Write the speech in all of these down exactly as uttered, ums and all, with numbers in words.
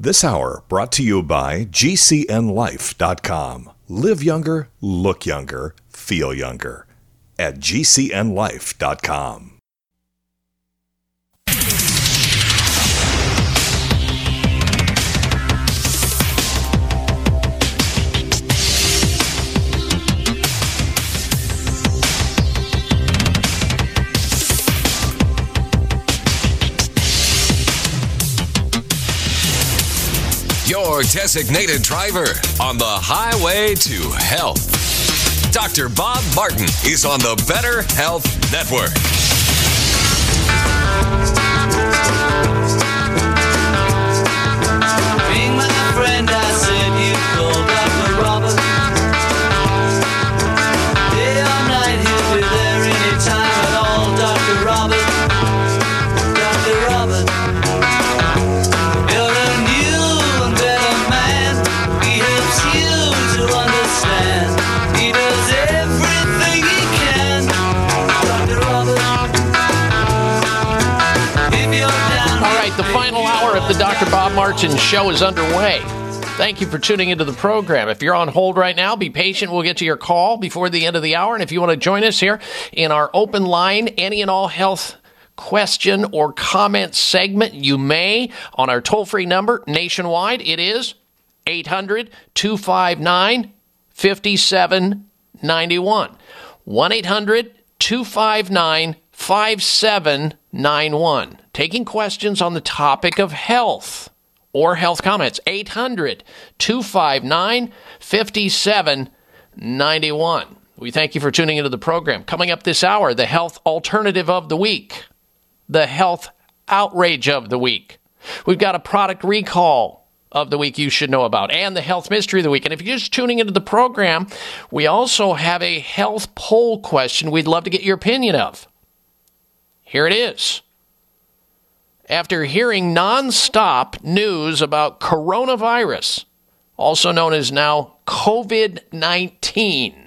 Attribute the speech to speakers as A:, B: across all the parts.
A: This hour brought to you by G C N life dot com. Live younger, look younger, feel younger at G C N life dot com.
B: Your designated driver on the highway to health. Doctor Bob Martin is on the Better Health Network.
C: Being my friend, I said you called Doctor Robert. Day or night, he'll be there anytime at all. Doctor Robert, Doctor Robert. You're a new and better man. He helps you to understand. He does everything he can. Doctor Robert. If you're down.
D: All right, the final hour of the Doctor Bob Martin Show is underway. Thank you for tuning into the program. If you're on hold right now, be patient. We'll get to your call before the end of the hour. And if you want to join us here in our open line, any and all health question or comment segment, you may on our toll-free number nationwide. It is eight hundred, two five nine, five seven nine one. one eight hundred, two five nine, five seven nine one. Taking questions on the topic of health or health comments. eight hundred, two five nine, five seven nine one. We thank you for tuning into the program. Coming up this hour, the health alternative of the week, the health outrage of the week. We've got a product recall of the week you should know about, and the health mystery of the week. And if you're just tuning into the program, we also have a health poll question we'd love to get your opinion of. Here it is. After hearing nonstop news about coronavirus, also known as now COVID nineteen,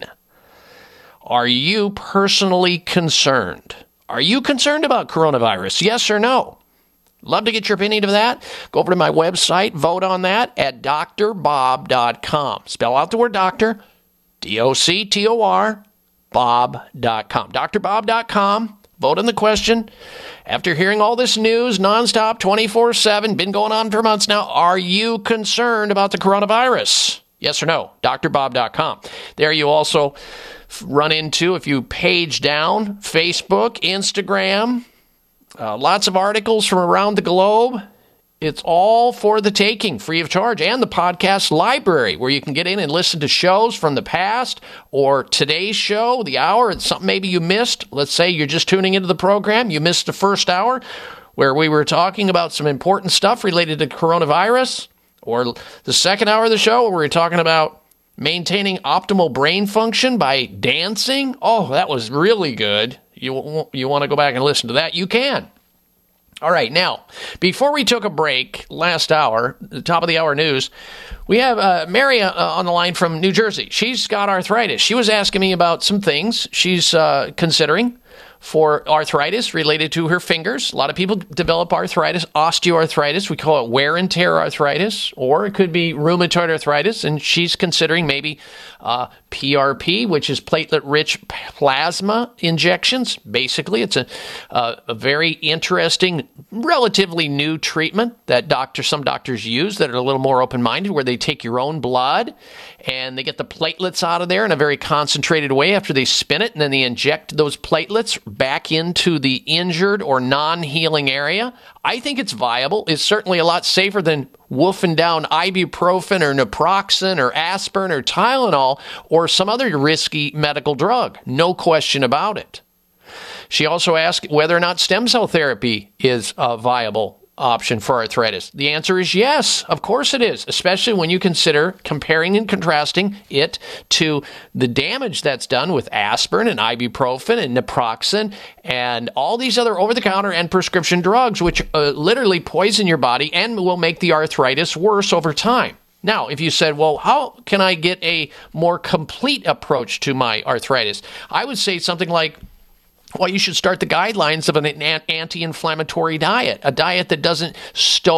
D: are you personally concerned? Are you concerned about coronavirus? Yes or no? Love to get your opinion of that. Go over to my website, vote on that at D R bob dot com. Spell out the word doctor, D O C T O R, bob dot com. D R bob dot com. Vote on the question. After hearing all this news nonstop, twenty-four seven, been going on for months now, are you concerned about the coronavirus? Yes or no? D R bob dot com. There you also run into, if you page down, Facebook, Instagram, uh, lots of articles from around the globe. It's all for the taking, free of charge, and the podcast library, where you can get in and listen to shows from the past or today's show, the hour. It's something maybe you missed. Let's say you're just tuning into the program. You missed the first hour where we were talking about some important stuff related to coronavirus, or the second hour of the show where we were talking about maintaining optimal brain function by dancing. Oh, that was really good. You, you want to go back and listen to that? You can. All right, now, before we took a break last hour, the top of the hour news, we have uh, Mary uh, on the line from New Jersey. She's got arthritis. She was asking me about some things she's uh, considering for arthritis related to her fingers. A lot of people develop arthritis, osteoarthritis. We call it wear and tear arthritis, or it could be rheumatoid arthritis, and she's considering maybe uh, P R P, which is platelet-rich plasma injections. Basically, it's a, a, a very interesting, relatively new treatment that doctor, some doctors use that are a little more open-minded, where they take your own blood and they get the platelets out of there in a very concentrated way after they spin it, and then they inject those platelets back into the injured or non-healing area. I think it's viable. It's certainly a lot safer than wolfing down ibuprofen or naproxen or aspirin or Tylenol or some other risky medical drug. No question about it. She also asked whether or not stem cell therapy is a viable option for arthritis. The answer is yes, of course it is, especially when you consider comparing and contrasting it to the damage that's done with aspirin and ibuprofen and naproxen and all these other over-the-counter and prescription drugs, which uh, literally poison your body and will make the arthritis worse over time. Now, if you said, well, how can I get a more complete approach to my arthritis? I would say something like, well, you should start the guidelines of an anti-inflammatory diet, a diet that doesn't stoke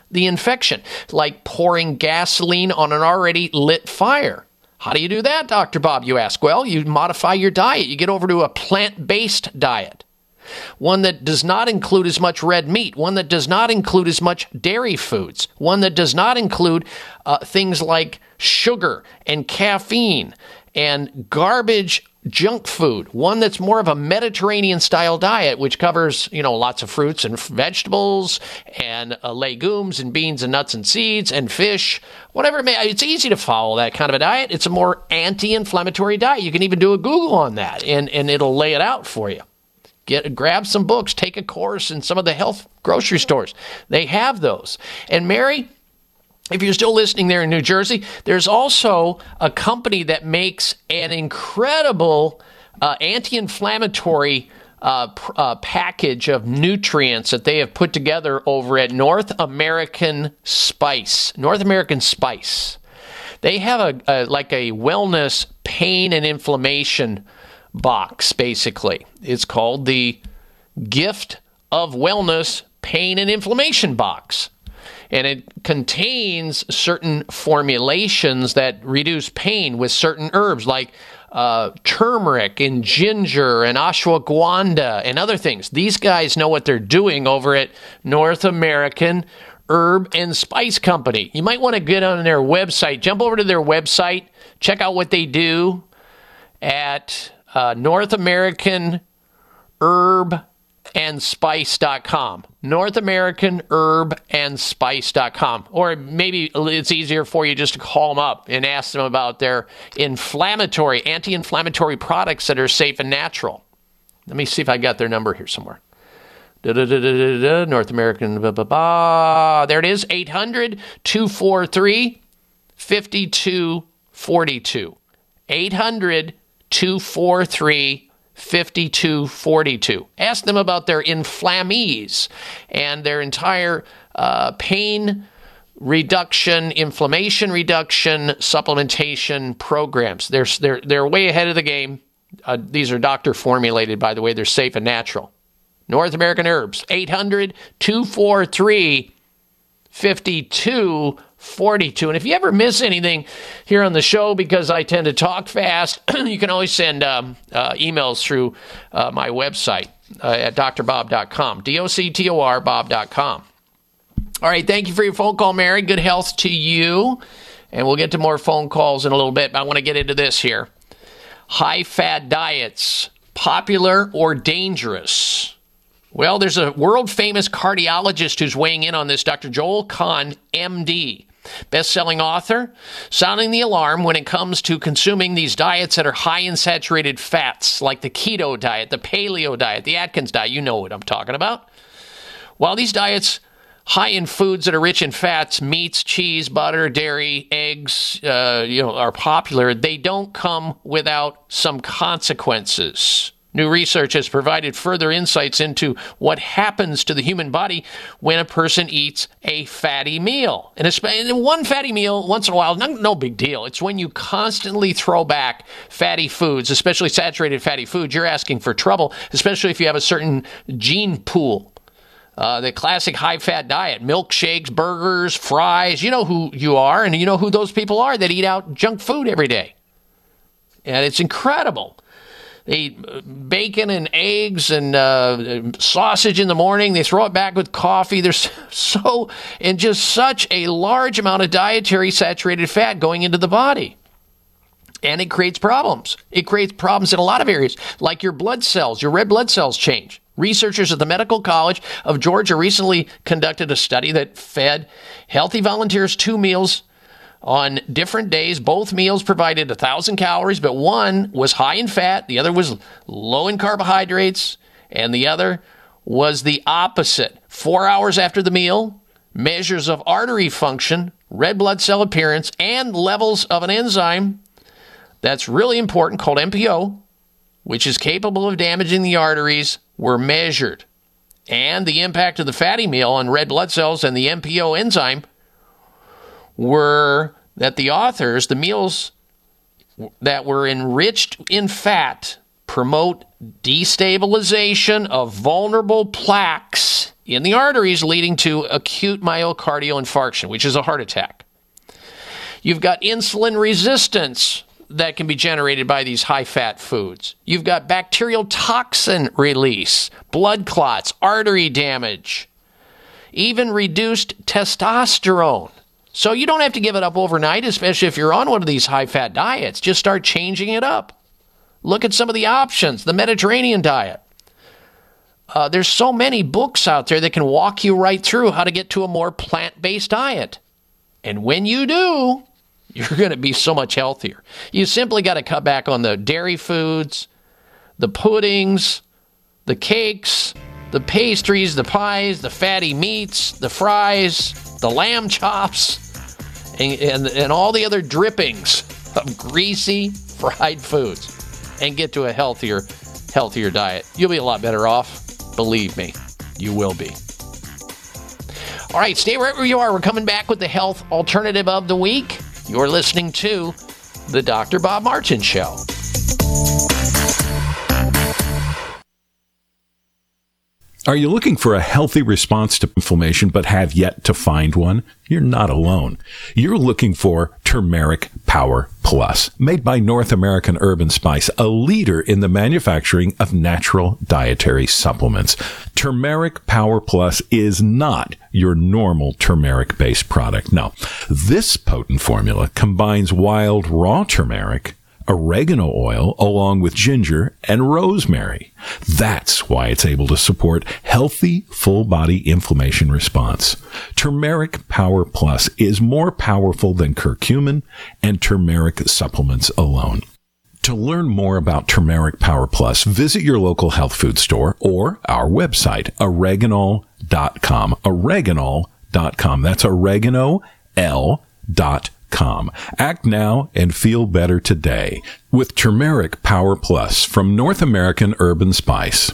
D: the infection, like pouring gasoline on an already lit fire. How do you do that, Doctor Bob, you ask? Well, you modify your diet. You get over to a plant-based diet, one that does not include as much red meat, one that does not include as much dairy foods, one that does not include uh, things like sugar and caffeine and garbage junk food, one that's more of a Mediterranean-style diet, which covers, you know, lots of fruits and vegetables and uh, legumes and beans and nuts and seeds and fish, whatever it may. It's easy to follow that kind of a diet. It's a more anti-inflammatory diet. You can even do a Google on that, and, and it'll lay it out for you. Get grab some books, take a course in some of the health grocery stores. They have those. And Mary, if you're still listening there in New Jersey, there's also a company that makes an incredible uh, anti-inflammatory uh, pr- uh, package of nutrients that they have put together over at North American Spice. North American Spice. They have a, a like a wellness pain and inflammation box, basically. It's called the Gift of Wellness Pain and Inflammation box. And it contains certain formulations that reduce pain with certain herbs like uh, turmeric and ginger and ashwagandha and other things. These guys know what they're doing over at North American Herb and Spice Company. You might want to get on their website, jump over to their website, check out what they do at uh, North American Herb and Spice dot com. North American Herb and Spice dot com. Or maybe it's easier for you just to call them up and ask them about their inflammatory, anti-inflammatory products that are safe and natural. Let me see if I got their number here somewhere. Da-da-da-da-da-da, North American, blah, blah, blah. There it is, eight hundred, two four three, five two four two. eight hundred, two four three, fifty-two forty-two. Ask them about their Inflammease and their entire uh, pain reduction, inflammation reduction, supplementation programs. They're they're they're way ahead of the game. Uh, these are doctor formulated, by the way. They're safe and natural. North American Herbs, eight hundred, two four three, five two forty-two. And if you ever miss anything here on the show, because I tend to talk fast, you can always send um, uh, emails through uh, my website uh, at d r bob dot com, D O C T O R, bob dot com. All right, thank you for your phone call, Mary. Good health to you. And we'll get to more phone calls in a little bit, but I want to get into this here. High-fat diets, popular or dangerous? Well, there's a world-famous cardiologist who's weighing in on this, Doctor Joel Kahn, M D. Best-selling author, sounding the alarm when it comes to consuming these diets that are high in saturated fats, like the keto diet, the paleo diet, the Atkins diet. You know what I'm talking about. While these diets high in foods that are rich in fats, meats, cheese, butter, dairy, eggs, uh, you know, are popular, they don't come without some consequences. New research has provided further insights into what happens to the human body when a person eats a fatty meal. And one fatty meal once in a while, no, no big deal. It's when you constantly throw back fatty foods, especially saturated fatty foods, you're asking for trouble, especially if you have a certain gene pool. Uh, the classic high-fat diet, milkshakes, burgers, fries. You know who you are, and you know who those people are that eat out junk food every day. And it's incredible. They eat bacon and eggs and uh, sausage in the morning. They throw it back with coffee. There's so, and just such a large amount of dietary saturated fat going into the body. And it creates problems. It creates problems in a lot of areas, like your blood cells. Your red blood cells change. Researchers at the Medical College of Georgia recently conducted a study that fed healthy volunteers two meals on different days. Both meals provided one thousand calories, but one was high in fat, the other was low in carbohydrates, and the other was the opposite. Four hours after the meal, measures of artery function, red blood cell appearance, and levels of an enzyme that's really important called M P O, which is capable of damaging the arteries, were measured. And the impact of the fatty meal on red blood cells and the M P O enzyme were that the authors, the meals that were enriched in fat, promote destabilization of vulnerable plaques in the arteries, leading to acute myocardial infarction, which is a heart attack. You've got insulin resistance that can be generated by these high-fat foods. You've got bacterial toxin release, blood clots, artery damage, even reduced testosterone. So you don't have to give it up overnight, especially if you're on one of these high-fat diets. Just start changing it up. Look at some of the options, the Mediterranean diet. Uh, there's so many books out there that can walk you right through how to get to a more plant-based diet. And when you do, you're going to be so much healthier. You simply got to cut back on the dairy foods, the puddings, the cakes, the pastries, the pies, the fatty meats, the fries, the lamb chops, and, and, and all the other drippings of greasy fried foods, and get to a healthier, healthier diet. You'll be a lot better off. Believe me, you will be. All right, stay right where you are. We're coming back with the health alternative of the week. You're listening to the Doctor Bob Martin Show.
E: Are you looking for a healthy response to inflammation but have yet to find one? You're not alone. You're looking for Turmeric Power Plus, made by North American Herb and Spice, a leader in the manufacturing of natural dietary supplements. Turmeric Power Plus is not your normal turmeric-based product. No, this potent formula combines wild raw turmeric, oregano oil, along with ginger and rosemary. That's why it's able to support healthy, full-body inflammation response. Turmeric Power Plus is more powerful than curcumin and turmeric supplements alone. To learn more about Turmeric Power Plus, visit your local health food store or our website, oreganol dot com. oreganol dot com. That's oregano l dot com. Act now and feel better today with Turmeric Power Plus from North American Herb and Spice.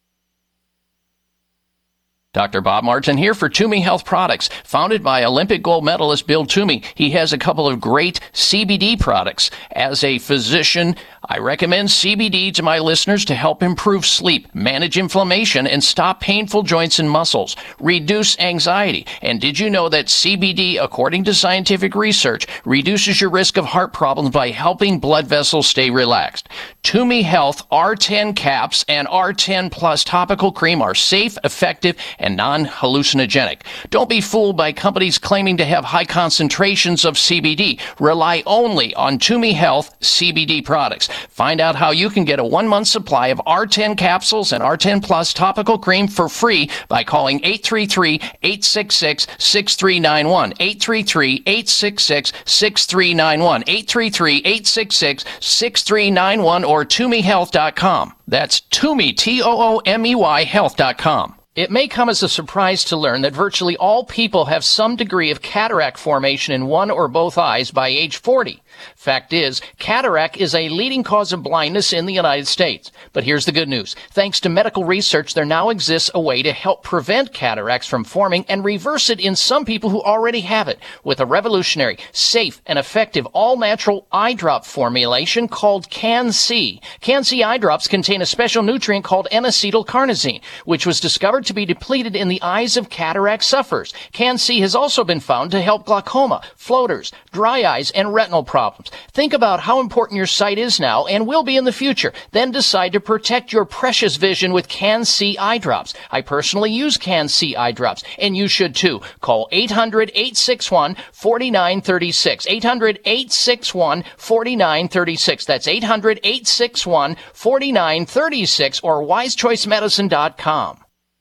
D: Doctor Bob Martin here for Toomey Health Products. Founded by Olympic gold medalist Bill Toomey, he has a couple of great C B D products. As a physician, I recommend C B D to my listeners to help improve sleep, manage inflammation, and stop painful joints and muscles, reduce anxiety. And did you know that C B D, according to scientific research, reduces your risk of heart problems by helping blood vessels stay relaxed? Toomey Health R ten caps and R ten Plus topical cream are safe, effective, and non-hallucinogenic. Don't be fooled by companies claiming to have high concentrations of C B D. Rely only on Toomey Health C B D products. Find out how you can get a one-month supply of R ten capsules and R ten Plus topical cream for free by calling eight three three, eight six six, six three nine one, eight three three, eight six six, six three nine one, eight three three, eight six six, six three nine one, or toomey health dot com. That's Toomey, T O O M E Y, health dot com. It may come as a surprise to learn that virtually all people have some degree of cataract formation in one or both eyes by age forty. Fact is, cataract is a leading cause of blindness in the United States. But here's the good news. Thanks to medical research, there now exists a way to help prevent cataracts from forming and reverse it in some people who already have it with a revolutionary, safe, and effective all-natural eye drop formulation called Can-C. Can-C eye drops contain a special nutrient called N-acetylcarnosine, which was discovered to be depleted in the eyes of cataract sufferers. Can-C has also been found to help glaucoma, floaters, dry eyes, and retinal problems. Think about how important your sight is now and will be in the future. Then decide to protect your precious vision with Can-C eye drops. I personally use Can-C eye drops, and you should too. Call eight hundred, eight six one, four nine three six. eight hundred, eight six one, four nine three six. That's eight hundred, eight six one, four nine three six or wise choice medicine dot com.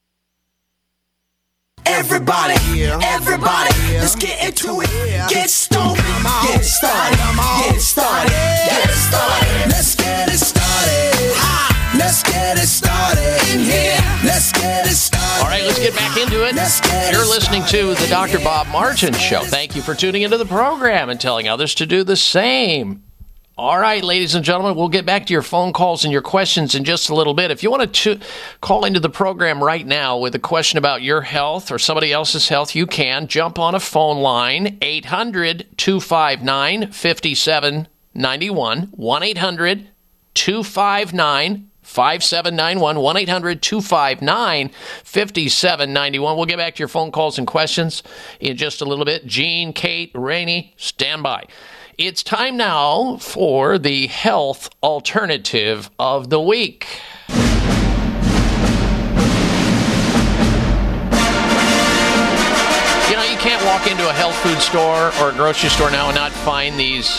F: Everybody, everybody, let's get into it. Get stoned, get it started, get it started, get it started. Let's get it started. Let's get it started in here. Let's get it started.
D: All right, let's get back into it. You're listening to the Doctor Bob Martin Show. Thank you for tuning into the program and telling others to do the same. All right, ladies and gentlemen, we'll get back to your phone calls and your questions in just a little bit. If you want to call into the program right now with a question about your health or somebody else's health, you can. Jump on a phone line, eight hundred, two five nine, five seven nine one, one eight hundred, two five nine, five seven nine one, one eight hundred two five nine five seven nine one. We'll get back to your phone calls and questions in just a little bit. Gene, Kate, Rainey, stand by. It's time now for the health alternative of the week. You know, you can't walk into a health food store or a grocery store now and not find these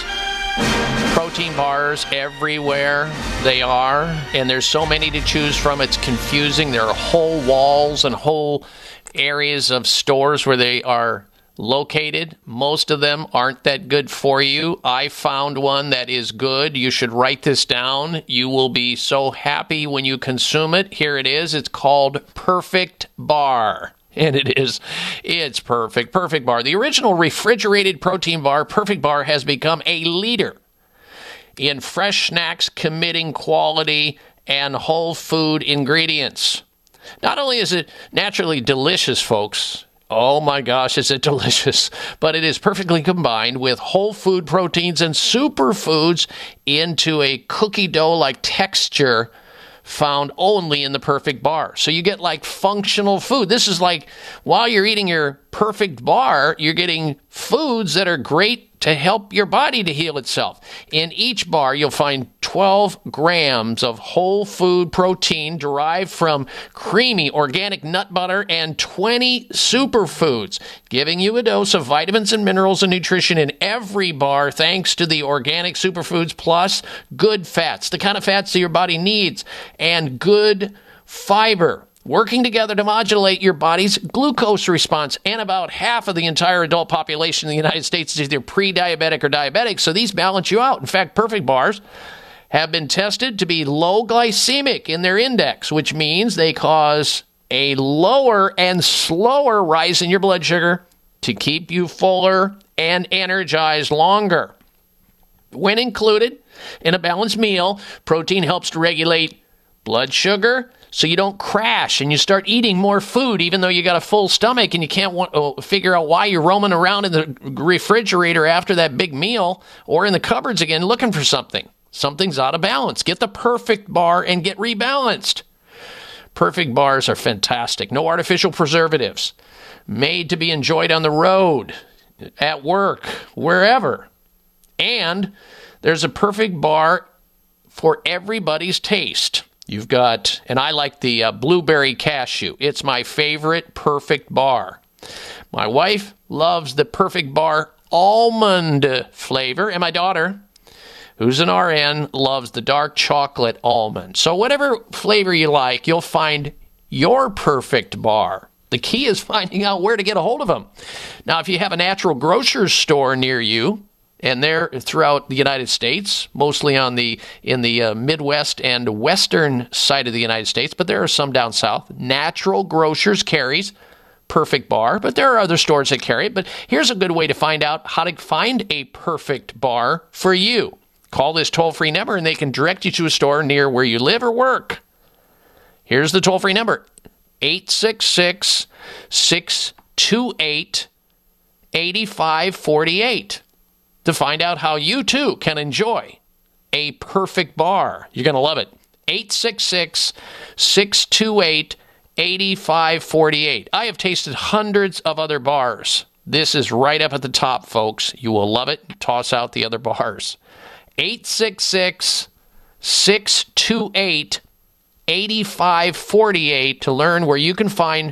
D: protein bars everywhere. They are, and there's so many to choose from. It's confusing. There are whole walls and whole areas of stores where they are located. Most of them aren't that good for you. I found one that is good. You should write this down. You will be so happy when you consume it. Here it is. It's called Perfect Bar. And it is, it's perfect. Perfect Bar. The original refrigerated protein bar, Perfect Bar, has become a leader in fresh snacks committing quality and whole food ingredients. Not only is it naturally delicious, folks, oh my gosh, is it delicious, but it is perfectly combined with whole food proteins and superfoods into a cookie dough-like texture found only in the Perfect Bar. So you get like functional food. This is like, while you're eating your Perfect Bar, you're getting foods that are great to help your body to heal itself. In each bar, you'll find twelve grams of whole food protein derived from creamy organic nut butter and twenty superfoods, giving you a dose of vitamins and minerals and nutrition in every bar thanks to the organic superfoods plus good fats, the kind of fats that your body needs, and good fiber, working together to modulate your body's glucose response. And about half of the entire adult population in the United States is either pre-diabetic or diabetic, so these balance you out. In fact, Perfect Bars have been tested to be low glycemic in their index, which means they cause a lower and slower rise in your blood sugar to keep you fuller and energized longer. When included in a balanced meal, protein helps to regulate blood sugar, so you don't crash and you start eating more food even though you got a full stomach and you can't want, uh, figure out why you're roaming around in the refrigerator after that big meal or in the cupboards again looking for something. Something's out of balance. Get the Perfect Bar and get rebalanced. Perfect Bars are fantastic. No artificial preservatives. Made to be enjoyed on the road, at work, wherever. And there's a Perfect Bar for everybody's taste. You've got, and I like the uh, blueberry cashew. It's my favorite Perfect Bar. My wife loves the Perfect Bar almond flavor, and my daughter, who's an R N, loves the dark chocolate almond. So whatever flavor you like, you'll find your Perfect Bar. The key is finding out where to get a hold of them. Now, if you have a natural grocer's store near you, and they're throughout the United States, mostly on the in the uh, Midwest and western side of the United States, but there are some down south. Natural Grocers carries Perfect Bar, but there are other stores that carry it. But here's a good way to find out how to find a Perfect Bar for you. Call this toll-free number, and they can direct you to a store near where you live or work. Here's the toll-free number, eight six six, six two eight, eight five four eight. To find out how you, too, can enjoy a Perfect Bar. You're going to love it. eight six six, six two eight, eight five four eight. I have tasted hundreds of other bars. This is right up at the top, folks. You will love it. Toss out the other bars. eight six six, six two eight, eight five four eight to learn where you can find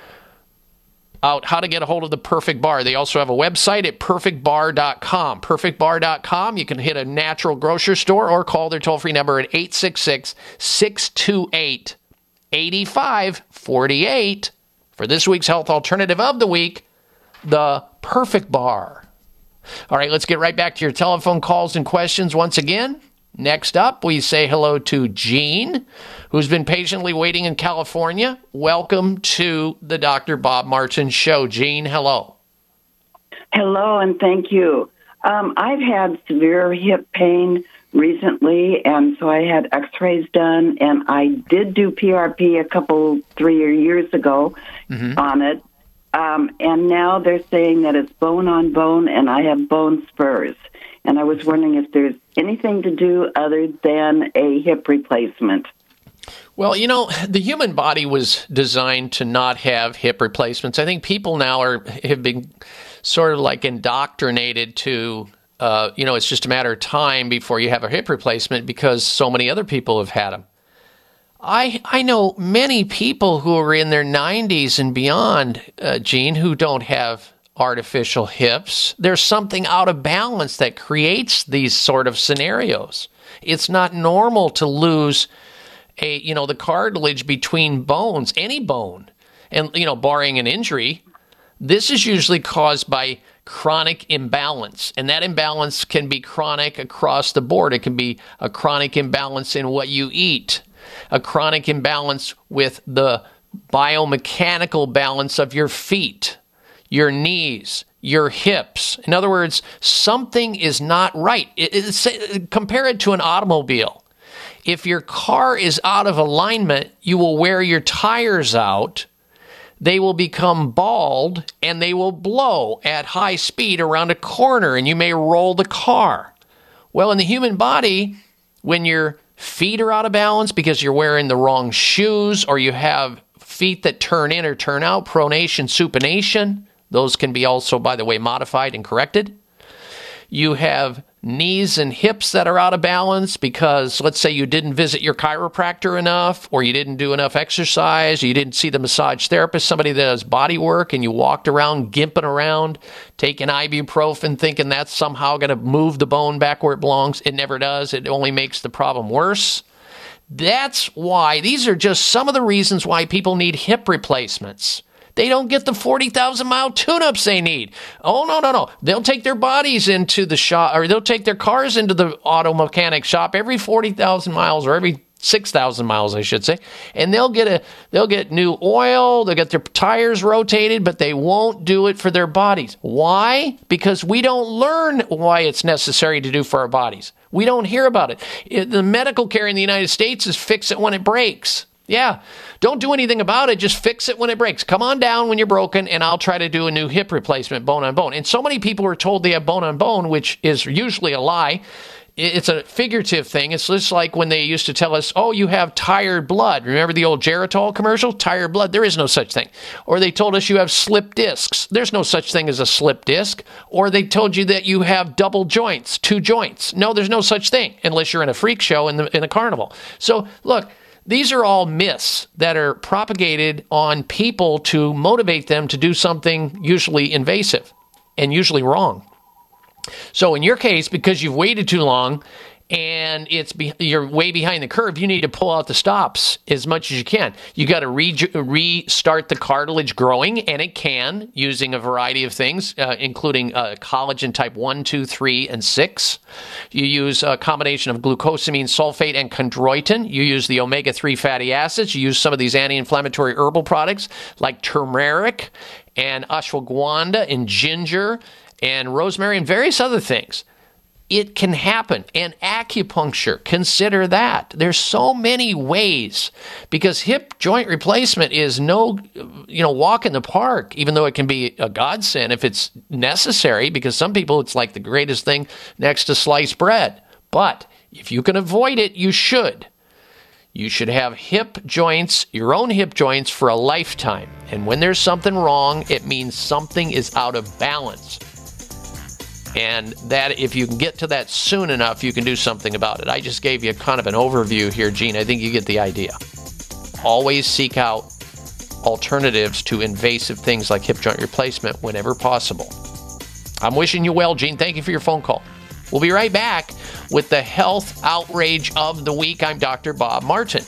D: out how to get a hold of the Perfect Bar. They also have a website at perfect bar dot com. perfect bar dot com. You can hit a natural grocery store or call their toll-free number at eight six six, six two eight, eight five four eight. For this week's health alternative of the week, the Perfect Bar. All right, let's get right back to your telephone calls and questions once again. Next up, we say hello to Gene, who's been patiently waiting in California. Welcome to the Doctor Bob Martin Show. Gene, hello.
G: Hello, and thank you. Um, I've had severe hip pain recently, and so I had x-rays done, and I did do P R P a couple, three years ago mm-hmm. on it. Um, and now they're saying that it's bone on bone, and I have bone spurs. And I was wondering if there's anything to do other than a hip replacement.
D: Well, you know, the human body was designed to not have hip replacements. I think people now are have been sort of like indoctrinated to, uh, you know, it's just a matter of time before you have a hip replacement because so many other people have had them. I I know many people who are in their nineties and beyond, uh, Gene, who don't have artificial hips. There's something out of balance that creates these sort of scenarios. It's not normal to lose a, you know, the cartilage between bones, any bone, and, you know, barring an injury. This is usually caused by chronic imbalance, and that imbalance can be chronic across the board. It can be a chronic imbalance in what you eat, a chronic imbalance with the biomechanical balance of your feet, your knees, your hips. In other words, something is not right. It, it's, compare it to an automobile. If your car is out of alignment, you will wear your tires out. They will become bald and they will blow at high speed around a corner and you may roll the car. Well, in the human body, when your feet are out of balance because you're wearing the wrong shoes or you have feet that turn in or turn out, pronation, supination, those can be also, by the way, modified and corrected. You have knees and hips that are out of balance because, let's say, you didn't visit your chiropractor enough, or you didn't do enough exercise, or you didn't see the massage therapist, somebody that does body work, and you walked around gimping around, taking ibuprofen, thinking that's somehow going to move the bone back where it belongs. It never does. It only makes the problem worse. That's why, these are just some of the reasons why people need hip replacements. They don't get the forty thousand mile tune-ups they need. Oh, no, no, no. They'll take their bodies into the shop, or they'll take their cars into the auto mechanic shop every forty thousand miles, or every six thousand miles, I should say. And they'll get a they'll get new oil, they'll get their tires rotated, but they won't do it for their bodies. Why? Because we don't learn why it's necessary to do for our bodies. We don't hear about it. It the medical care in the United States is fix it when it breaks. Yeah, don't do anything about it. Just fix it when it breaks. Come on down when you're broken, and I'll try to do a new hip replacement, bone on bone. And so many people are told they have bone on bone, which is usually a lie. It's a figurative thing. It's just like when they used to tell us, oh, you have tired blood. Remember the old Geritol commercial? Tired blood. There is no such thing. Or they told us you have slip discs. There's no such thing as a slip disc. Or they told you that you have double joints, two joints. No, there's no such thing unless you're in a freak show in the in a carnival. So, look, these are all myths that are propagated on people to motivate them to do something usually invasive and usually wrong. So in your case, because you've waited too long and it's be, you're way behind the curve, you need to pull out the stops as much as you can. You got to re- restart the cartilage growing, and it can, using a variety of things, uh, including uh, collagen type one, two, three, and six. You use a combination of glucosamine sulfate and chondroitin. You use the omega three fatty acids. You use some of these anti-inflammatory herbal products like turmeric and ashwagandha and ginger and rosemary and various other things. It can happen. And acupuncture, consider that. There's so many ways, because hip joint replacement is no, you know, walk in the park, even though it can be a godsend if it's necessary, because some people it's like the greatest thing next to sliced bread. But if you can avoid it, you should. You should have hip joints, your own hip joints, for a lifetime. And when there's something wrong, it means something is out of balance. And that if you can get to that soon enough, you can do something about it. I just gave you kind of an overview here, Gene. I think you get the idea. Always seek out alternatives to invasive things like hip joint replacement whenever possible. I'm wishing you well, Gene. Thank you for your phone call. We'll be right back with the health outrage of the week. I'm Doctor Bob Martin.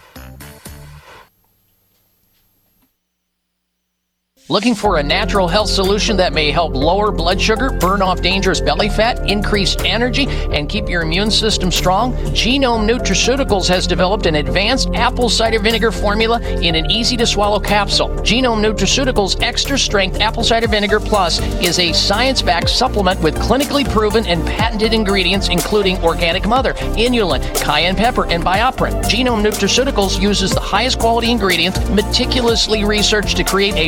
D: Looking for a natural health solution that may help lower blood sugar, burn off dangerous belly fat, increase energy, and keep your immune system strong? Genome Nutraceuticals has developed an advanced apple cider vinegar formula in an easy-to-swallow capsule. Genome Nutraceuticals Extra Strength Apple Cider Vinegar Plus is a science-backed supplement with clinically proven and patented ingredients including organic mother, inulin, cayenne pepper, and bioperin. Genome Nutraceuticals uses the highest quality ingredients meticulously researched to create a bio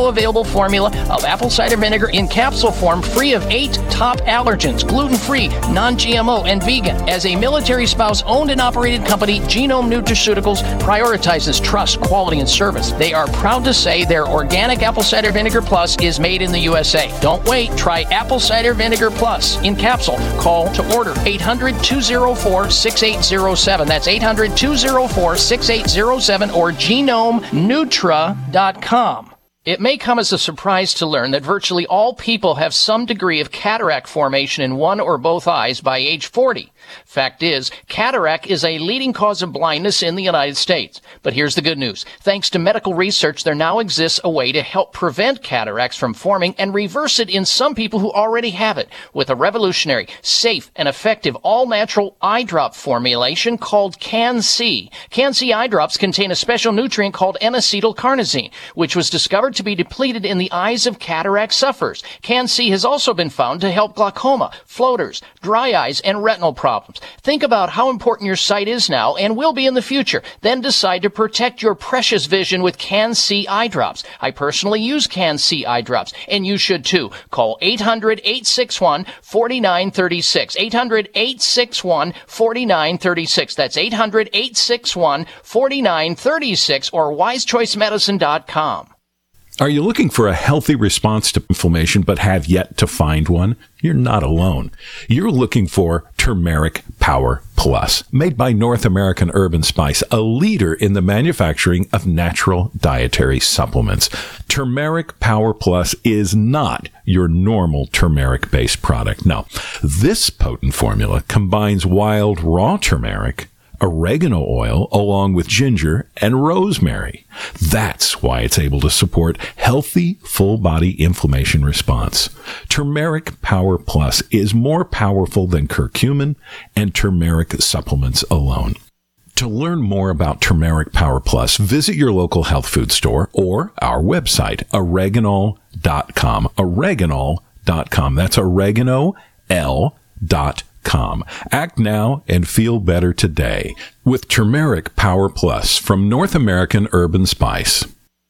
D: bioavailable formula of apple cider vinegar in capsule form, free of eight top allergens, gluten-free, non-G M O, and vegan. As a military spouse owned and operated company, Genome Nutraceuticals prioritizes trust, quality, and service. They are proud to say their organic apple cider vinegar plus is made in the U S A. Don't wait. Try apple cider vinegar plus in capsule. Call to order eight hundred, two oh four, six eight oh seven. That's eight hundred, two oh four, six eight oh seven or genome nutra dot com. It may come as a surprise to learn that virtually all people have some degree of cataract formation in one or both eyes by age forty. Fact is, cataract is a leading cause of blindness in the United States. But here's the good news. Thanks to medical research, there now exists a way to help prevent cataracts from forming and reverse it in some people who already have it with a revolutionary, safe, and effective all-natural eye drop formulation called Can-C. Can-C eye drops contain a special nutrient called N-acetylcarnosine, which was discovered to be depleted in the eyes of cataract sufferers. Can-C has also been found to help glaucoma, floaters, dry eyes, and retinal problems. Think about how important your sight is now and will be in the future. Then decide to protect your precious vision with Can-C eye drops. I personally use Can-C eye drops, and you should too. Call eight hundred, eight six one, four nine three six. eight hundred, eight six one, four nine three six. That's eight hundred, eight six one, four nine three six or wise choice medicine dot com.
E: Are you looking for a healthy response to inflammation but have yet to find one? You're not alone. You're looking for Turmeric Power Plus, made by North American Herb and Spice, a leader in the manufacturing of natural dietary supplements. Turmeric Power Plus is not your normal turmeric-based product. No, this potent formula combines wild raw turmeric, oregano oil, along with ginger and rosemary. That's why it's able to support healthy, full-body inflammation response. Turmeric Power Plus is more powerful than curcumin and turmeric supplements alone. To learn more about Turmeric Power Plus, visit your local health food store or our website, oregano dot com. oregano dot com. That's oregano l dot com. Com. Act now and feel better today with Turmeric Power Plus from North American Herb and Spice.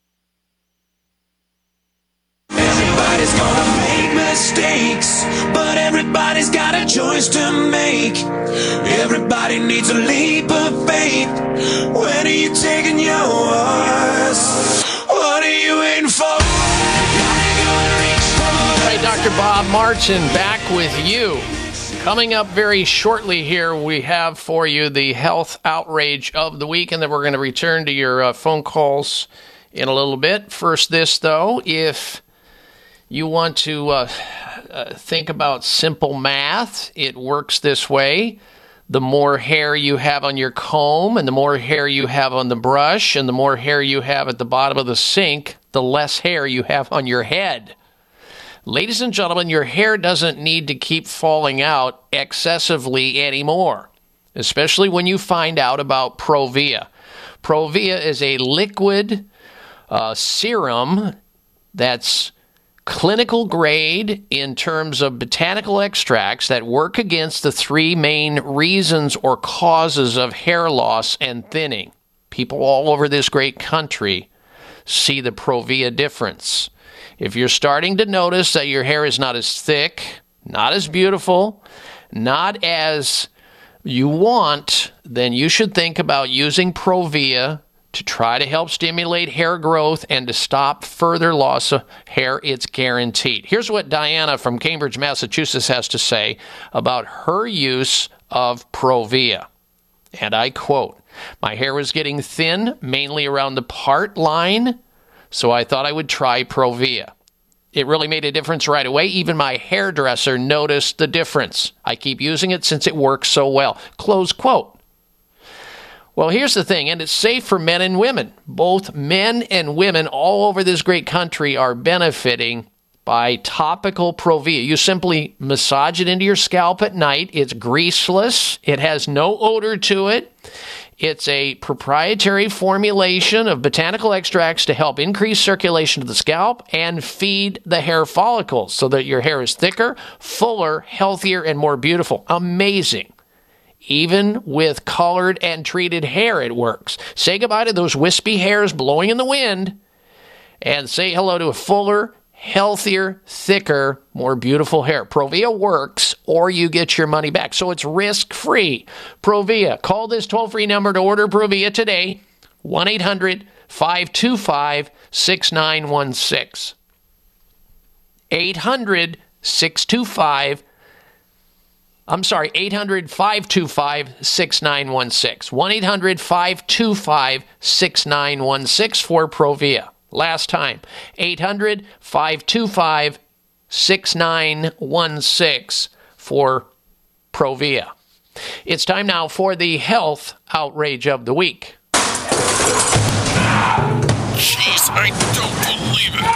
F: Everybody's gonna make mistakes, but everybody's got a choice to make. Everybody needs a leap of faith. When are you taking yours? What are you waiting for?
D: Hey, Doctor Bob Martin back with you. Coming up very shortly here, we have for you the health outrage of the week, and then we're going to return to your uh, phone calls in a little bit. First, this, though, if you want to uh, uh, think about simple math, it works this way. The more hair you have on your comb and the more hair you have on the brush and the more hair you have at the bottom of the sink, the less hair you have on your head. Ladies and gentlemen, your hair doesn't need to keep falling out excessively anymore, especially when you find out about Provia. Provia is a liquid uh, serum that's clinical grade in terms of botanical extracts that work against the three main reasons or causes of hair loss and thinning. People all over this great country see the Provia difference. If you're starting to notice that your hair is not as thick, not as beautiful, not as you want, then you should think about using Provia to try to help stimulate hair growth and to stop further loss of hair. It's guaranteed. Here's what Diana from Cambridge, Massachusetts has to say about her use of Provia. And I quote, "My hair was getting thin, mainly around the part line, so I thought I would try Provia. It really made a difference right away. Even my hairdresser noticed the difference. I keep using it since it works so well." Close quote. Well, here's the thing, and it's safe for men and women. Both men and women all over this great country are benefiting by topical Provia. You simply massage it into your scalp at night. It's greaseless. It has no odor to it. It's a proprietary formulation of botanical extracts to help increase circulation to the scalp and feed the hair follicles so that your hair is thicker, fuller, healthier, and more beautiful. Amazing. Even with colored and treated hair, it works. Say goodbye to those wispy hairs blowing in the wind and say hello to a fuller, healthier, thicker, more beautiful hair. Provia works, or you get your money back. So it's risk-free. Provia. Call this toll-free number to order Provia today. one eight hundred five two five six nine one six. eight hundred six two five I'm sorry, eight hundred five two five six nine one six. one eight hundred five two five six nine one six for Provia. Last time, eight hundred five two five six nine one six for Provia. It's time now for the health outrage of the week.
B: Jeez, I don't believe it.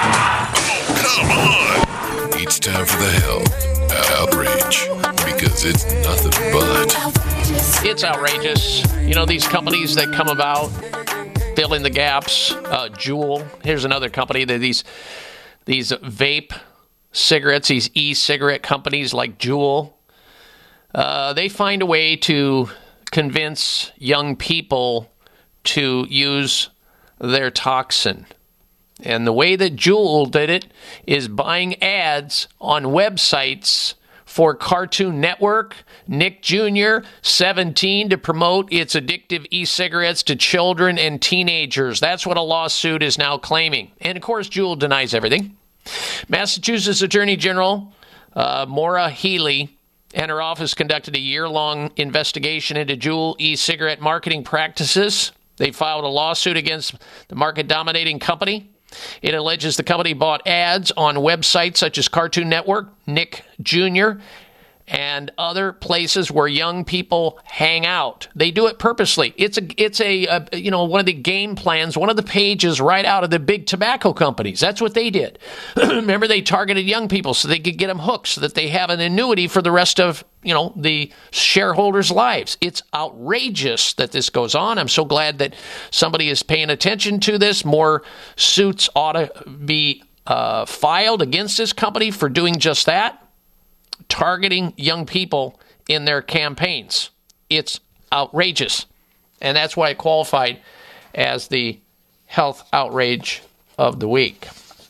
B: Oh, come on. It's time for the health outrage, because it's nothing but.
D: It's outrageous. You know, these companies that come about, fill in the gaps. Uh, Juul, here's another company. That these these vape cigarettes, these e-cigarette companies like Juul, uh, they find a way to convince young people to use their toxin. And the way that Juul did it is buying ads on websites for Cartoon Network, Nick Junior, seventeen, to promote its addictive e-cigarettes to children and teenagers. That's what a lawsuit is now claiming. And, of course, Juul denies everything. Massachusetts Attorney General uh, Maura Healey and her office conducted a year-long investigation into Juul e-cigarette marketing practices. They filed a lawsuit against the market-dominating company. It alleges the company bought ads on websites such as Cartoon Network, Nick Junior, and other places where young people hang out. They do it purposely. It's a, it's a, a, you know, one of the game plans, one of the pages right out of the big tobacco companies. That's what they did. Remember, they targeted young people so they could get them hooked, so that they have an annuity for the rest of, you know, the shareholders' lives. It's outrageous that this goes on. I'm so glad that somebody is paying attention to this. More suits ought to be uh, filed against this company for doing just that. Targeting young people in their campaigns. It's outrageous. And that's why it qualified as the health outrage of the week.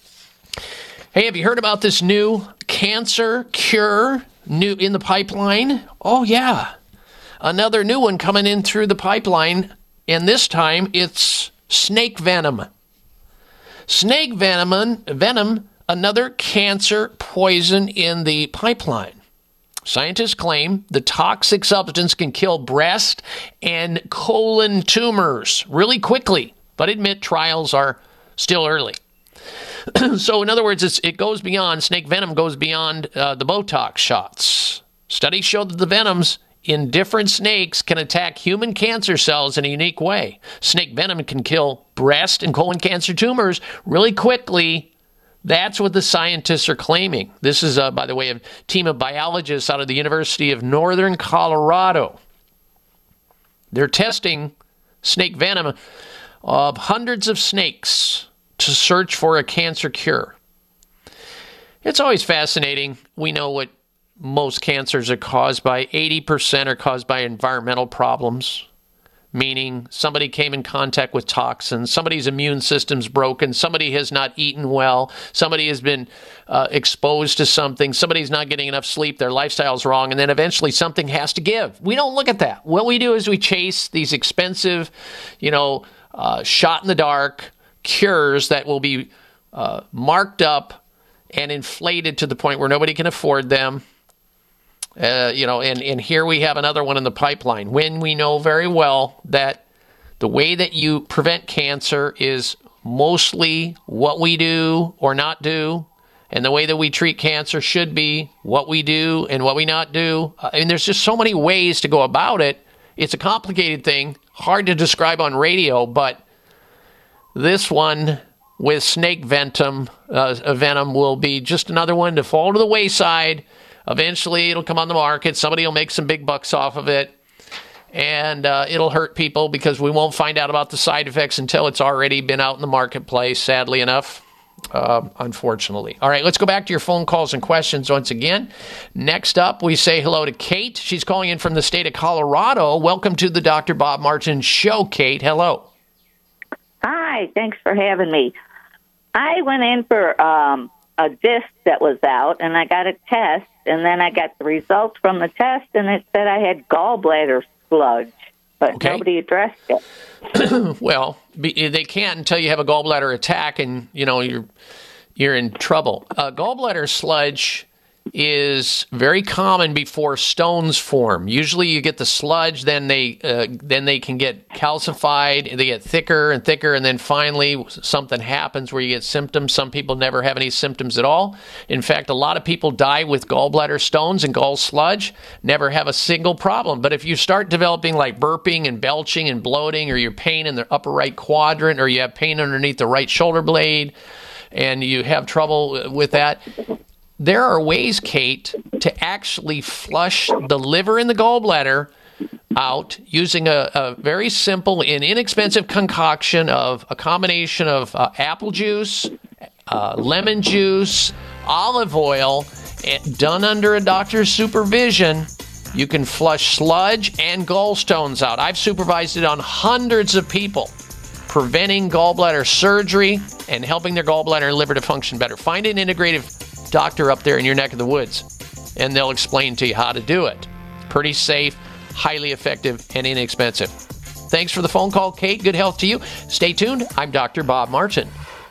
D: Hey, have you heard about this new cancer cure new in the pipeline? Oh, yeah. Another new one coming in through the pipeline. And this time it's snake venom. Snake venom, venom another cancer poison in the pipeline. Scientists claim the toxic substance can kill breast and colon tumors really quickly, but admit trials are still early. So, in other words, it's, it goes beyond, snake venom goes beyond uh, the Botox shots. Studies show that the venoms in different snakes can attack human cancer cells in a unique way. Snake venom can kill breast and colon cancer tumors really quickly. That's what the scientists are claiming. This is, uh, by the way, a team of biologists out of the University of Northern Colorado. They're testing snake venom of hundreds of snakes to search for a cancer cure. It's always fascinating. We know what most cancers are caused by. eighty percent are caused by environmental problems. Meaning somebody came in contact with toxins, somebody's immune system's broken, somebody has not eaten well, somebody has been uh, exposed to something, somebody's not getting enough sleep, their lifestyle's wrong, and then eventually something has to give. We don't look at that. What we do is we chase these expensive, you know, uh, shot-in-the-dark cures that will be uh, marked up and inflated to the point where nobody can afford them. Uh, you know, and, and here we have another one in the pipeline, when we know very well that the way that you prevent cancer is mostly what we do or not do, and the way that we treat cancer should be what we do and what we not do. Uh, I mean, there's just so many ways to go about it. It's a complicated thing, hard to describe on radio, but this one with snake venom, uh, venom will be just another one to fall to the wayside. Eventually, it'll come on the market. Somebody will make some big bucks off of it. And uh, it'll hurt people because we won't find out about the side effects until it's already been out in the marketplace, sadly enough, uh, unfortunately. All right, let's go back to your phone calls and questions once again. Next up, we say hello to Kate. She's calling in from the state of Colorado. Welcome to the Doctor Bob Martin Show, Kate. Hello.
H: Hi, thanks for having me. I went in for um, a disc that was out, and I got a test, and then I got the results from the test, and it said I had gallbladder sludge, but
D: Okay.
H: nobody addressed it.
D: Well, be, they can't until you have a gallbladder attack, and you know you're you're in trouble. Uh, gallbladder sludge is very common before stones form. Usually, you get the sludge, then they uh, then they can get calcified. They get thicker and thicker, and then finally something happens where you get symptoms. Some people never have any symptoms at all. In fact, a lot of people die with gallbladder stones and gall sludge, never have a single problem. But if you start developing like burping and belching and bloating, or you're pain in the upper right quadrant, or you have pain underneath the right shoulder blade, and you have trouble with that, there are ways, Kate, to actually flush the liver and the gallbladder out using a, a very simple and inexpensive concoction of a combination of uh, apple juice, uh, lemon juice, olive oil, and done under a doctor's supervision. You can flush sludge and gallstones out. I've supervised it on hundreds of people, preventing gallbladder surgery and helping their gallbladder and liver to function better. Find an integrative doctor up there in your neck of the woods, and they'll explain to you how to do it. Pretty safe, highly effective, and inexpensive. Thanks for the phone call, Kate. Good health to you. Stay tuned. I'm Doctor Bob Martin.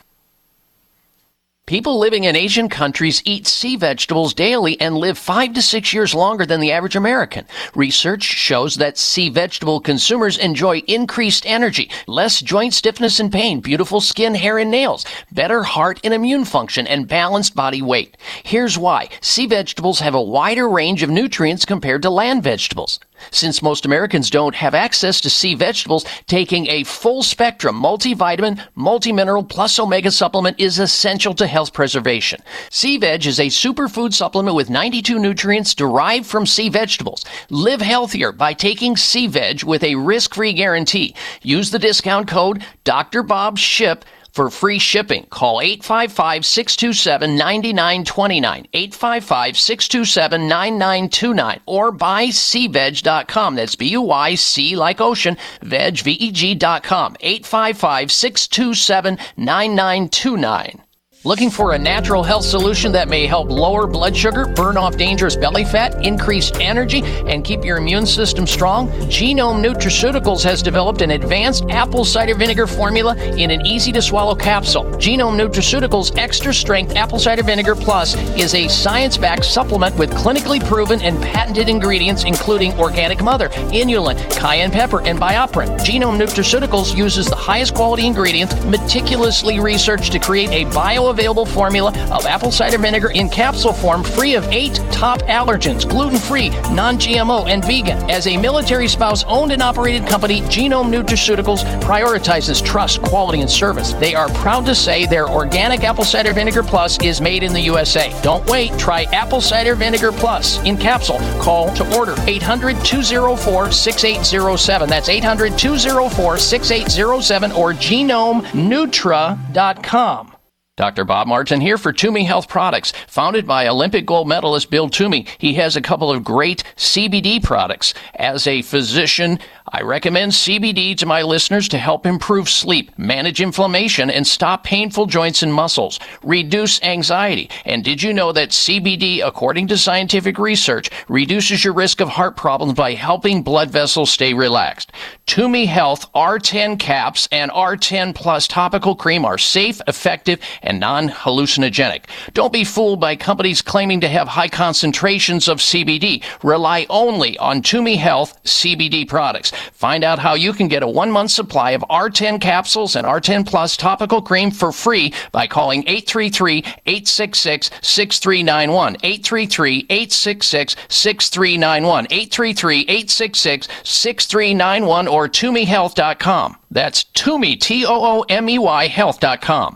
D: People living in Asian countries eat sea vegetables daily and live five to six years longer than the average American. Research shows that sea vegetable consumers enjoy increased energy, less joint stiffness and pain, beautiful skin, hair, and nails, better heart and immune function, and balanced body weight. Here's why. Sea vegetables have a wider range of nutrients compared to land vegetables. Since most Americans don't have access to sea vegetables, taking a full-spectrum multivitamin, multimineral plus omega supplement is essential to health preservation. Sea Veg is a superfood supplement with ninety-two nutrients derived from sea vegetables. Live healthier by taking Sea Veg with a risk-free guarantee. Use the discount code Doctor Bob Ship for free shipping. Call eight five five, six two seven, nine nine two nine, eight five five, six two seven, nine nine two nine, or buy sea veg dot com. That's B U Y C like ocean, veg, V E G dot com, eight five five, six two seven, nine nine two nine. Looking for a natural health solution that may help lower blood sugar, burn off dangerous belly fat, increase energy, and keep your immune system strong? Genome Nutraceuticals has developed an advanced apple cider vinegar formula in an easy-to-swallow capsule. Genome Nutraceuticals Extra Strength Apple Cider Vinegar Plus is a science-backed supplement with clinically proven and patented ingredients including organic mother, inulin, cayenne pepper, and bioperin. Genome Nutraceuticals uses the highest quality ingredients meticulously researched to create a bio available formula of apple cider vinegar in capsule form, free of eight top allergens, gluten-free, non-G M O, and vegan. As a military spouse owned and operated company, Genome Nutraceuticals prioritizes trust, quality, and service. They are proud to say their organic apple cider vinegar plus is made in the U S A. Don't wait. Try apple cider vinegar plus in capsule. Call to order eight hundred, two oh four, six eight oh seven. That's eight hundred, two oh four, six eight oh seven or genome nutra dot com. Doctor Bob Martin here for Toomey Health Products. Founded by Olympic gold medalist Bill Toomey, he has a couple of great C B D products. As a physician, I recommend C B D to my listeners to help improve sleep, manage inflammation, and stop painful joints and muscles, reduce anxiety. And did you know that C B D, according to scientific research, reduces your risk of heart problems by helping blood vessels stay relaxed? Toomey Health R ten caps and R ten plus topical cream are safe, effective, and non-hallucinogenic. Don't be fooled by companies claiming to have high concentrations of C B D. Rely only on Toomey Health C B D products. Find out how you can get a one-month supply of R ten capsules and R ten plus topical cream for free by calling eight three three, eight six six, six three nine one, eight three three, eight six six, six three nine one, eight three three, eight six six, six three nine one, or toomey health dot com. That's Toomey, T O O M E Y, health dot com.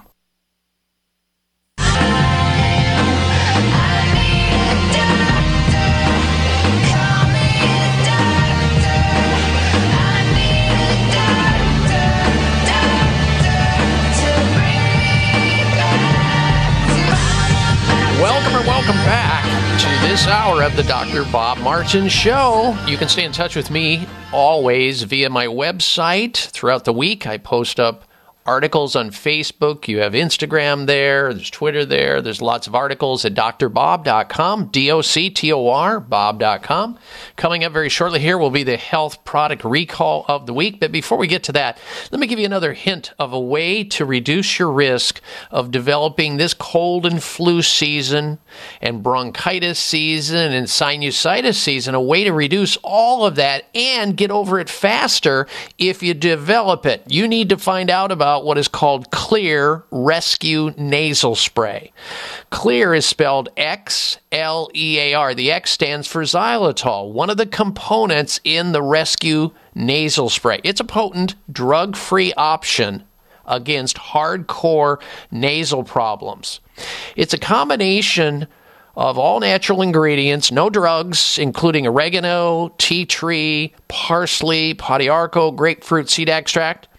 D: Welcome or welcome back to this hour of the Doctor Bob Martin Show. You can stay in touch with me always via my website. Throughout the week, I post up articles on Facebook. You have Instagram there. There's Twitter there. There's lots of articles at D R bob dot com, D O C T O R, bob dot com. Coming up very shortly here will be the health product recall of the week. But before we get to that, let me give you another hint of a way to reduce your risk of developing this cold and flu season and bronchitis season and sinusitis season, a way to reduce all of that and get over it faster if you develop it. You need to find out about what is called Xlear Rescue Nasal Spray. Xlear is spelled X L E A R. The X stands for xylitol, one of the components in the Rescue Nasal Spray. It's a potent, drug-free option against hardcore nasal problems. It's a combination of all natural ingredients, no drugs, including oregano, tea tree, parsley, podiarco, grapefruit seed extract.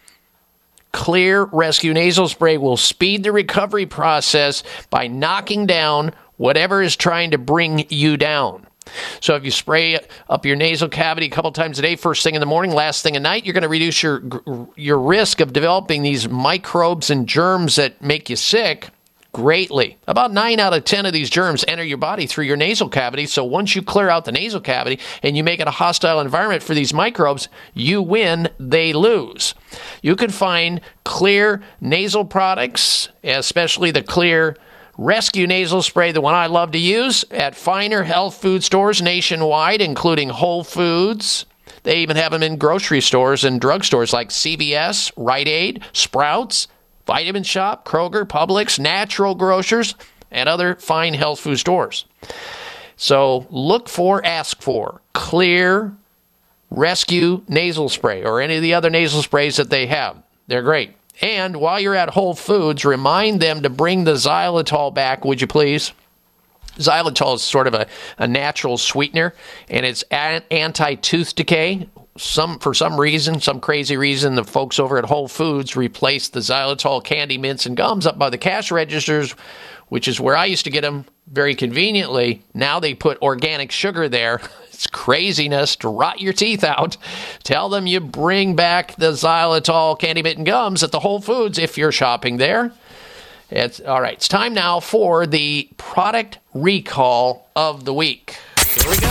D: Xlear Rescue Nasal Spray will speed the recovery process by knocking down whatever is trying to bring you down. So if you spray up your nasal cavity a couple times a day, first thing in the morning, last thing at night, you're going to reduce your your risk of developing these microbes and germs that make you sick greatly. About nine out of ten of these germs enter your body through your nasal cavity. So once you clear out the nasal cavity and you make it a hostile environment for these microbes, you win, they lose. You can find Xlear nasal products, especially the Xlear Rescue Nasal Spray, the one I love to use, at finer health food stores nationwide, including Whole Foods. They even have them in grocery stores and drugstores like C V S, Rite Aid, Sprouts, Vitamin Shop, Kroger, Publix, Natural Grocers, and other fine health food stores. So look for, ask for Xlear Rescue Nasal Spray or any of the other nasal sprays that they have. They're great. And while you're at Whole Foods, remind them to bring the xylitol back, would you please? Xylitol is sort of a, a natural sweetener, and it's an- anti-tooth decay. Some For some reason, some crazy reason, the folks over at Whole Foods replaced the xylitol candy mints and gums up by the cash registers, which is where I used to get them very conveniently. Now they put organic sugar there. It's craziness to rot your teeth out. Tell them you bring back the xylitol candy mint and gums at the Whole Foods if you're shopping there. It's all right. It's time now for the product recall of the week. Here we go.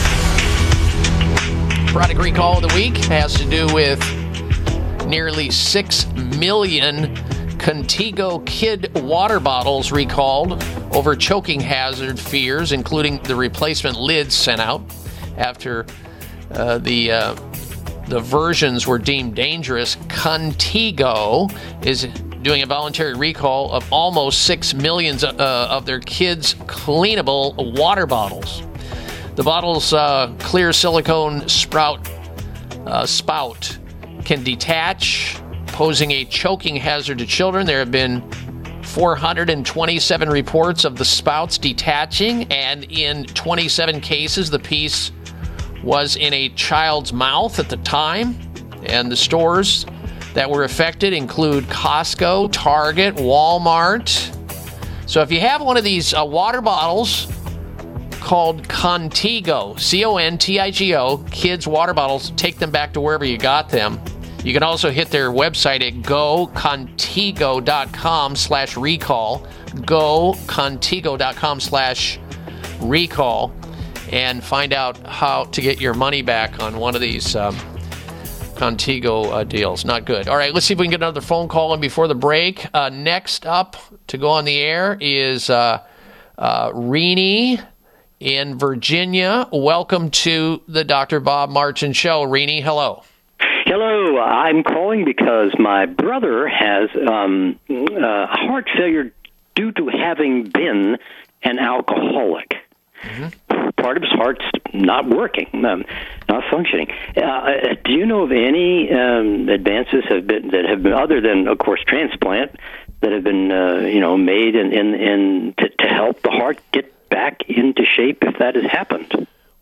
D: Product recall of the week has to do with nearly six million Contigo kid water bottles recalled over choking hazard fears, including the replacement lids sent out after uh, the uh, the versions were deemed dangerous. Contigo is doing a voluntary recall of almost six million uh, of their kids' cleanable water bottles. The bottle's uh, clear silicone sprout uh, spout can detach, posing a choking hazard to children. There have been four hundred twenty-seven reports of the spouts detaching, and in twenty-seven cases, the piece was in a child's mouth at the time. And the stores that were affected include Costco, Target, Walmart. So if you have one of these uh, water bottles called Contigo, C O N T I G O, kids water bottles, take them back to wherever you got them. You can also hit their website at gocontigo.com slash recall, gocontigo.com slash recall, and find out how to get your money back on one of these um, Contigo uh, deals. Not good. All right, let's see if we can get another phone call in before the break. Uh, next up to go on the air is uh, uh, Renee in Virginia. Welcome to the Doctor Bob Martin Show. Renee, hello.
I: Hello, I'm calling because my brother has um, uh, heart failure due to having been an alcoholic. Mm-hmm. Part of his heart's not working, um, not functioning. Uh, do you know of any um, advances have been that have been other than, of course, transplant that have been, uh, you know, made in in, in to, to help the heart get back into shape if that has happened?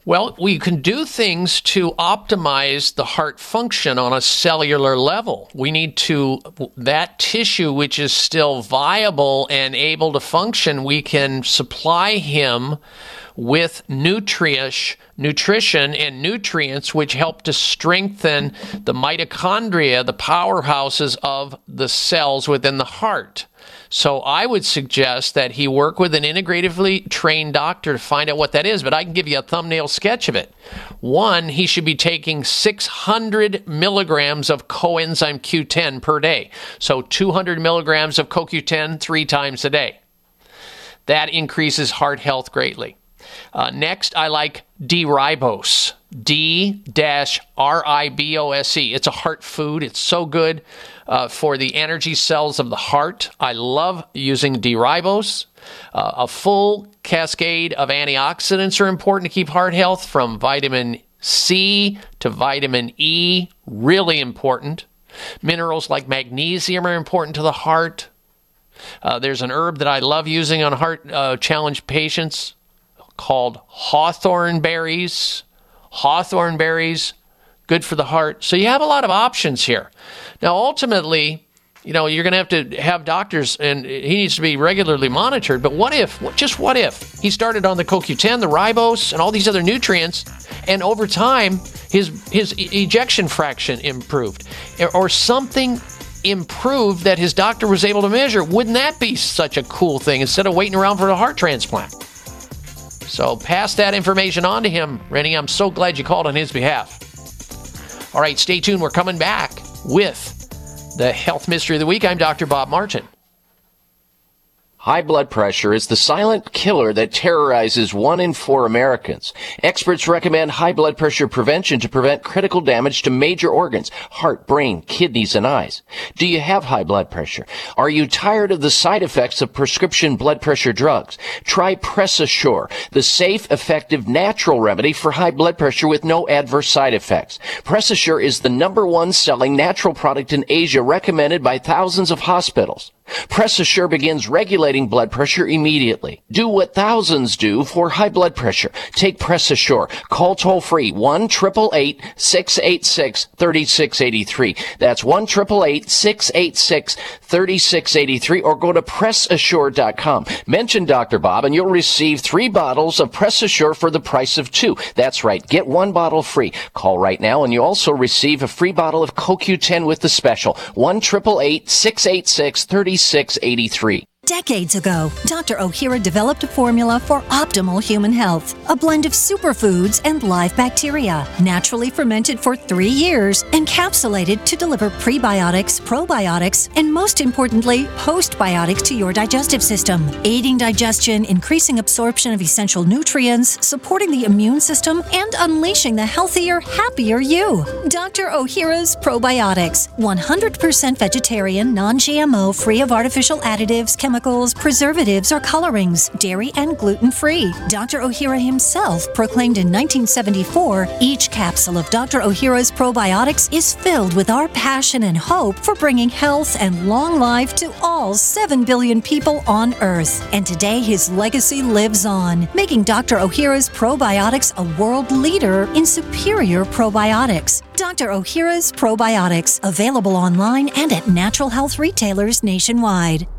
D: Well, we can do things to optimize the heart function on a cellular level. We need to, that tissue which is still viable and able to function, we can supply him with nutrition, nutrition and nutrients which help to strengthen the mitochondria, the powerhouses of the cells within the heart. So I would suggest that he work with an integratively trained doctor to find out what that is, but I can give you a thumbnail sketch of it. One, he should be taking six hundred milligrams of coenzyme Q ten per day. So two hundred milligrams of Co Q ten three times a day. That increases heart health greatly. Uh, next, I like D-ribose, D R I B O S E. It's a heart food. It's so good uh, for the energy cells of the heart. I love using D-ribose. Uh, a full cascade of antioxidants are important to keep heart health, from vitamin C to vitamin E, really important. Minerals like magnesium are important to the heart. Uh, there's an herb that I love using on heart uh, challenged patients called hawthorn berries. Hawthorn berries, good for the heart. So you have a lot of options here. Now, ultimately, you know, you're going to have to have doctors, and he needs to be regularly monitored. But what if, just what if, he started on the Co Q ten, the ribose, and all these other nutrients, and over time, his his ejection fraction improved, or something improved that his doctor was able to measure? Wouldn't that be such a cool thing, instead of waiting around for a heart transplant? So pass that information on to him, Rennie. I'm so glad you called on his behalf. All right, stay tuned. We're coming back with the Health Mystery of the Week. I'm Doctor Bob Martin.
J: High blood pressure is the silent killer that terrorizes one in four Americans. Experts recommend high blood pressure prevention to prevent critical damage to major organs, heart, brain, kidneys, and eyes. Do you have high blood pressure? Are you tired of the side effects of prescription blood pressure drugs? Try PressAssure, the safe, effective, natural remedy for high blood pressure with no adverse side effects. PressAssure is the number one selling natural product in Asia, recommended by thousands of hospitals. PressAssure begins regulating blood pressure immediately. Do what thousands do for high blood pressure. Take PressAssure. Call toll-free one eight eight eight, six eight six, three six eight three. That's one eight eight eight, six eight six, three six eight three, or go to press assure dot com. Mention Doctor Bob and you'll receive three bottles of PressAssure for the price of two. That's right. Get one bottle free. Call right now and you also receive a free bottle of Co Q ten with the special. one eight eight eight, six eight six, three six eight three.
K: Decades ago, Doctor Ohhira developed a formula for optimal human health, a blend of superfoods and live bacteria, naturally fermented for three years, encapsulated to deliver prebiotics, probiotics, and most importantly, postbiotics to your digestive system, aiding digestion, increasing absorption of essential nutrients, supporting the immune system, and unleashing the healthier, happier you. Doctor Ohhira's Probiotics, one hundred percent vegetarian, non-G M O, free of artificial additives, chemicals, Chemicals, preservatives, or colorings, dairy and gluten-free. Doctor Ohhira himself proclaimed in nineteen seventy-four, each capsule of Doctor Ohhira's Probiotics is filled with our passion and hope for bringing health and long life to all seven billion people on Earth. And today his legacy lives on, making Doctor Ohhira's Probiotics a world leader in superior probiotics. Doctor Ohhira's Probiotics, available online and at natural health retailers nationwide.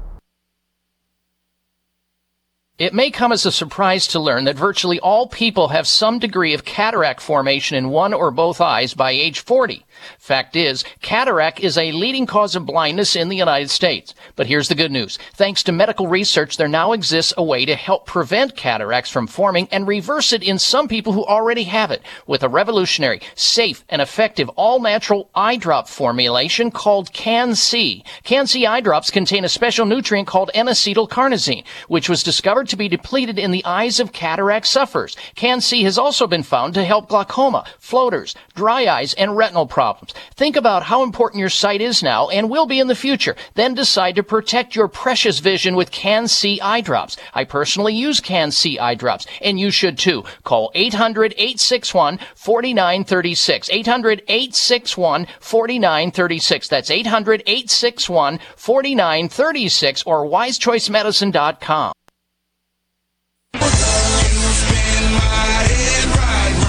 L: It may come as a surprise to learn that virtually all people have some degree of cataract formation in one or both eyes by age forty. Fact is, cataract is a leading cause of blindness in the United States. But here's the good news. Thanks to medical research, there now exists a way to help prevent cataracts from forming and reverse it in some people who already have it with a revolutionary, safe, and effective all-natural eye drop formulation called Can-C. Can-C eye drops contain a special nutrient called N-acetylcarnosine, which was discovered to be depleted in the eyes of cataract sufferers. Can-C has also been found to help glaucoma, floaters, dry eyes, and retinal problems. Think about how important your sight is now and will be in the future. Then decide to protect your precious vision with Can-C eye drops. I personally use Can-C eye drops, and you should too. Call eight hundred, eight six one, four nine three six. eight hundred, eight six one, four nine three six. That's eight hundred, eight six one, four nine three six or wise choice medicine dot com.
F: You spin my head right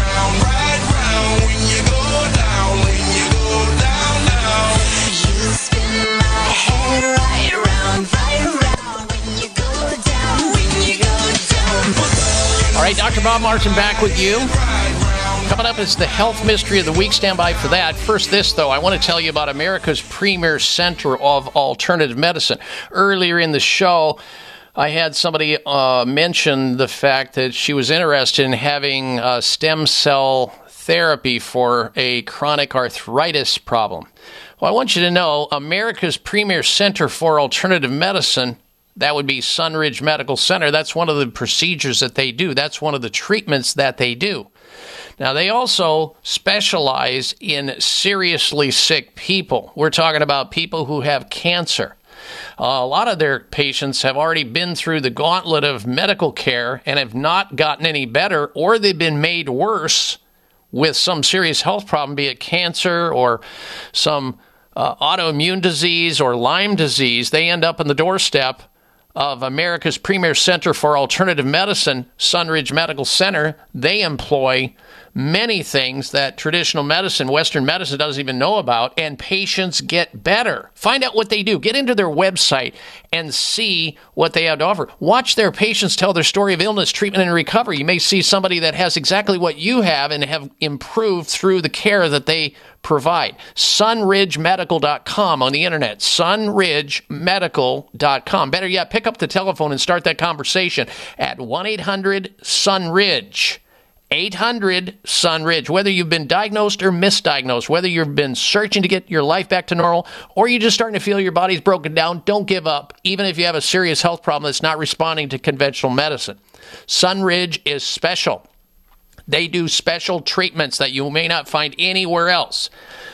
D: Bob Martin back with you. Coming up is the Health Mystery of the Week. Stand by for that. First, this, though, I want to tell you about America's premier center of alternative medicine. Earlier in the show, I had somebody uh, mention the fact that she was interested in having uh, stem cell therapy for a chronic arthritis problem. Well, I want you to know America's premier center for alternative medicine, that would be Sunridge Medical Center. That's one of the procedures that they do. That's one of the treatments that they do. Now, they also specialize in seriously sick people. We're talking about people who have cancer. Uh, a lot of their patients have already been through the gauntlet of medical care and have not gotten any better, or they've been made worse with some serious health problem, be it cancer or some uh, autoimmune disease or Lyme disease. They end up on the doorstep of America's premier center for alternative medicine, Sunridge Medical Center. They employ many things that traditional medicine, Western medicine, doesn't even know about, and patients get better. Find out what they do. Get into their website and see what they have to offer. Watch their patients tell their story of illness, treatment, and recovery. You may see somebody that has exactly what you have and have improved through the care that they provide. sunridge medical dot com on the internet. sunridge medical dot com. Better yet, pick up the telephone and start that conversation at one eight hundred sunridge. eight hundred sunridge. Whether you've been diagnosed or misdiagnosed, whether you've been searching to get your life back to normal, or you're just starting to feel your body's broken down, don't give up, even if you have a serious health problem that's not responding to conventional medicine. Sunridge is special. They do special treatments that you may not find anywhere else.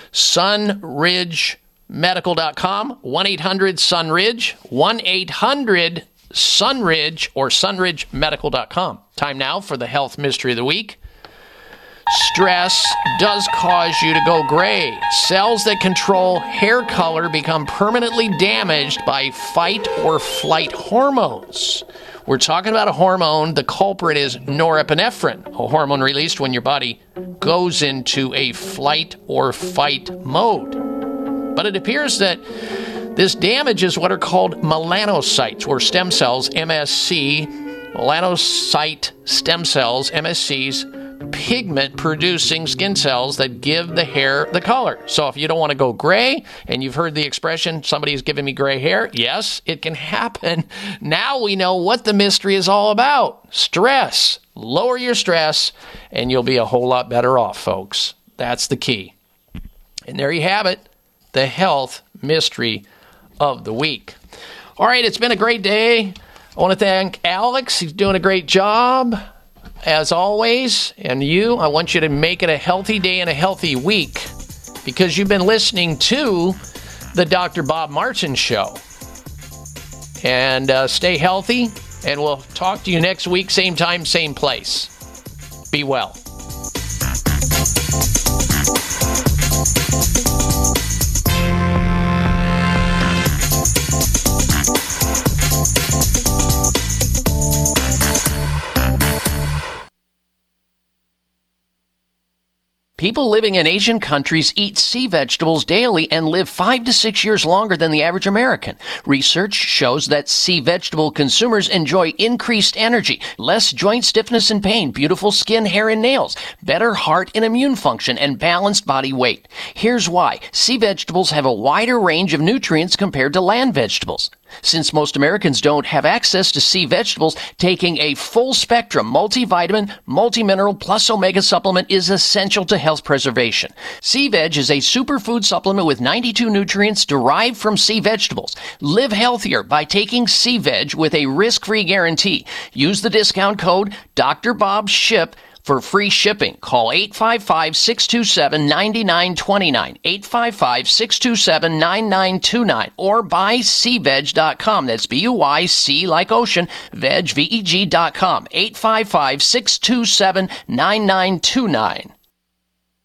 D: sunridge medical dot com, one eight hundred sunridge, one eight hundred sunridge, or sunridge medical dot com. Time now for the Health Mystery of the Week. Stress does cause you to go gray. Cells that control hair color become permanently damaged by fight or flight hormones. We're talking about a hormone. The culprit is norepinephrine, a hormone released when your body goes into a flight or fight mode. But it appears that this damages what are called melanocytes, or stem cells, M S C, melanocyte stem cells, M S Cs, pigment-producing skin cells that give the hair the color. So if you don't want to go gray, and you've heard the expression, somebody's giving me gray hair, yes, it can happen. Now we know what the mystery is all about. Stress. Lower your stress, and you'll be a whole lot better off, folks. That's the key. And there you have it, the Health Mystery of the Week. All right, it's been a great day. I want to thank Alex. He's doing a great job, as always. And you, I want you to make it a healthy day and a healthy week, because you've been listening to the Doctor Bob Martin Show. And uh, stay healthy, and we'll talk to you next week, same time, same place. Be well. People living in Asian countries eat sea vegetables daily and live five to six years longer than the average American. Research shows that sea vegetable consumers enjoy increased energy, less joint stiffness and pain, beautiful skin, hair, and nails, better heart and immune function, and balanced body weight. Here's why. Sea vegetables have a wider range of nutrients compared to land vegetables. Since most Americans don't have access to sea vegetables, taking a full-spectrum multivitamin, multimineral plus omega supplement is essential to health preservation. Sea Veg is a superfood supplement with ninety-two nutrients derived from sea vegetables. Live healthier by taking Sea Veg with a risk-free guarantee. Use the discount code Doctor Bob Ship for free shipping. Call eight five five, six two seven, nine nine two nine, eight five five, six two seven, nine nine two nine, or buy sea veg dot com. That's B U Y C like ocean, veg, V E G dot com, eight five five, six two seven, nine nine two nine.